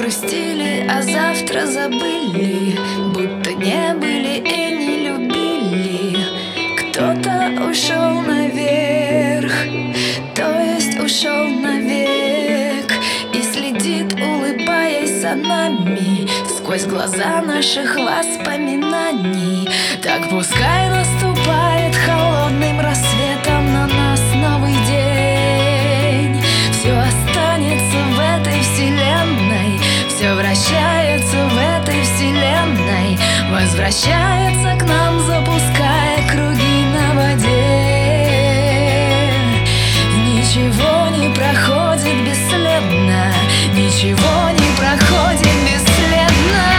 грустили, а завтра забыли, будто не были и не любили. Кто-то ушел наверх, то есть ушел навек, и следит, улыбаясь за нами сквозь глаза наших воспоминаний. Так пускай наступает холодным рассветом на нас новый день. Все останется в этой вселенной, все вращается в этой вселенной, возвращается к нам, запуская круги на воде. Ничего не проходит бесследно, ничего не проходит бесследно.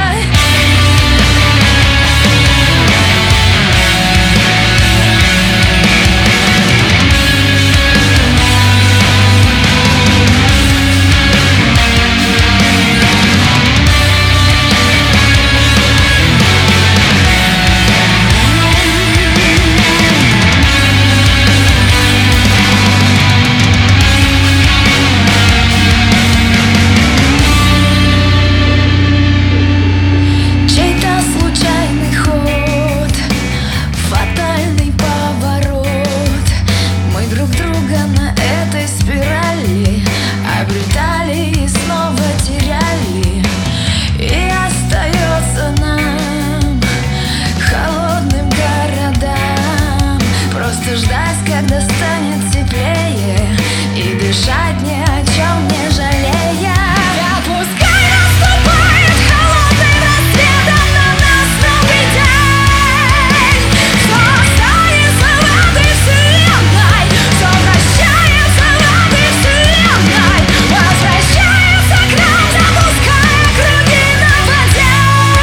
Когда станет теплее, и дышать ни о чем не жалея. Пускай наступает холодным рассветом на нас новый день. Все останется в этой вселенной, все вращается в этой вселенной, возвращается к нам, запуская круги на воде.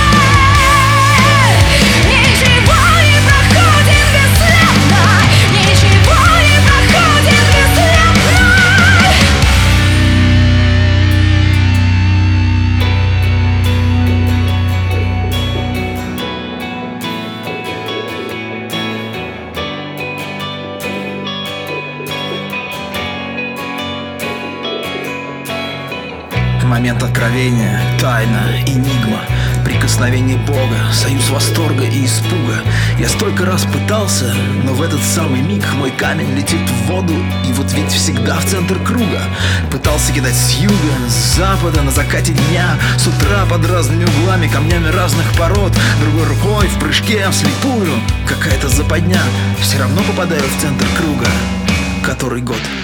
Ничего не проходит бесследно, ничего не проходит бесследно. Момент откровения, тайна, энигма, прикосновение Бога, союз восторга и испуга. Я столько раз пытался, но в этот самый миг мой камень летит в воду, и вот ведь всегда в центр круга. Пытался кидать с юга, с запада, на закате дня, с утра под разными углами, камнями разных пород, другой рукой в прыжке вслепую. Какая-то западня, все равно попадаю в центр круга. Который год?